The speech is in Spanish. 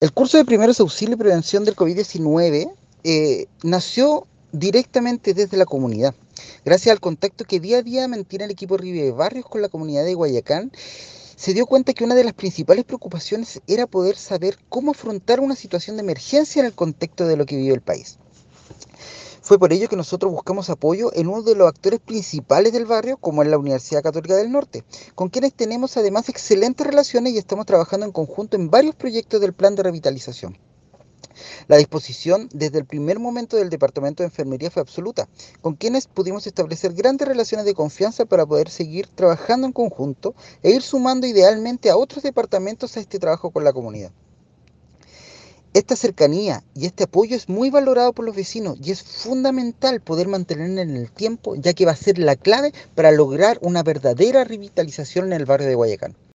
El curso de primeros auxilios y prevención del COVID-19 nació directamente desde la comunidad, gracias al contacto que día a día mantiene el equipo Rive Barrios con la comunidad de Guayacán. Se dio cuenta que una de las principales preocupaciones era poder saber cómo afrontar una situación de emergencia en el contexto de lo que vive el país. Fue por ello que nosotros buscamos apoyo en uno de los actores principales del barrio, como es la Universidad Católica del Norte, con quienes tenemos además excelentes relaciones y estamos trabajando en conjunto en varios proyectos del plan de revitalización. La disposición desde el primer momento del Departamento de Enfermería fue absoluta, con quienes pudimos establecer grandes relaciones de confianza para poder seguir trabajando en conjunto e ir sumando idealmente a otros departamentos a este trabajo con la comunidad. Esta cercanía y este apoyo es muy valorado por los vecinos y es fundamental poder mantenerlo en el tiempo, ya que va a ser la clave para lograr una verdadera revitalización en el barrio de Guayacán.